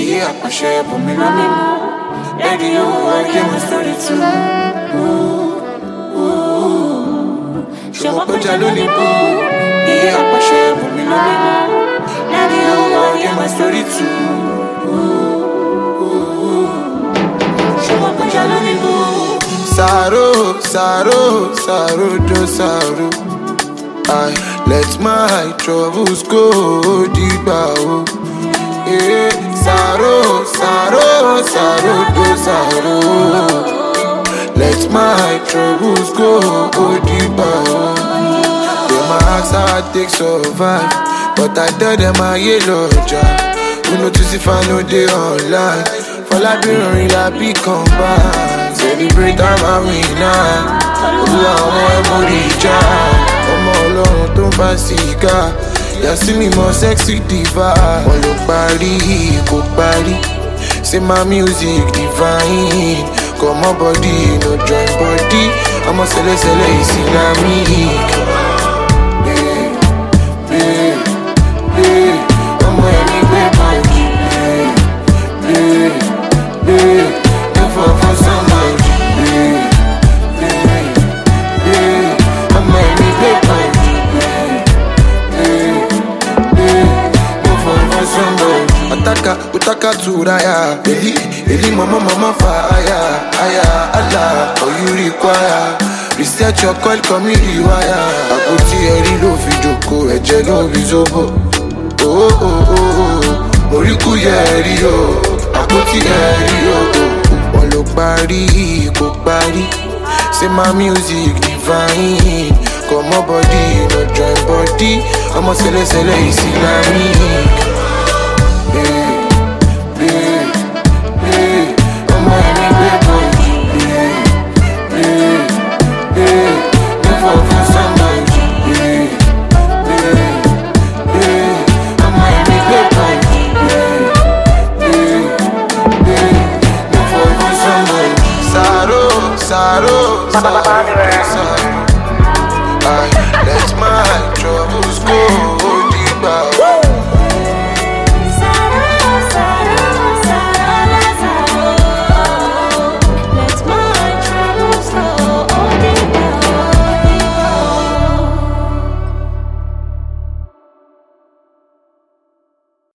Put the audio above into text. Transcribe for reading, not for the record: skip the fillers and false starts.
Yeah, I share for me, love me more. Baby, you I get my story too. Show up with your lonely boo. Yeah, I share for me, love me more. Baby, you I get my story too. Show up with your lonely boo. Sorrow, sorrow, sorrow, do sorrow. I let my troubles go deeper. Oh. Yeah, sorrow, sorrow, sorrow, do sorrow. Let my troubles go deeper. Oh. Yeah, my heart's hard take survive, but I tell them I yellow job. Who notice if I know they online? Fall I be running, I be combined. Celebrate I'm a winner. Olúwa ọmọ ẹ̀mọ́rí ìjà. Ọmọ ọlọ́run tó ń fa sìgá. Yà sí mi mọ sexy diva. Wọ́n ló parí, kò parí. Say my music divine. Comot body, no join body. Ọmọ sẹlẹ̀sẹlẹ̀ Islamic. Ọmọ ẹ̀mí gbé bọ́ọ̀dì. Never for somebody. Utaka turaya, Eli mama fire, aya Allah, all you require. Reset your call, come me rewire. Àpótí ẹ̀rí ló fi jókòó, ẹ̀jẹ̀ ló fi zobo. Oh oh oh, oríkú yẹ ẹ̀rí o, àpótí ẹ̀rí o. Wọ́n ló parí, kò parí. Say my music divine. Comot body, no join body. Ọmọ sẹlẹ̀sẹlẹ̀ Islamic. Sorrow, I let my troubles go deeper.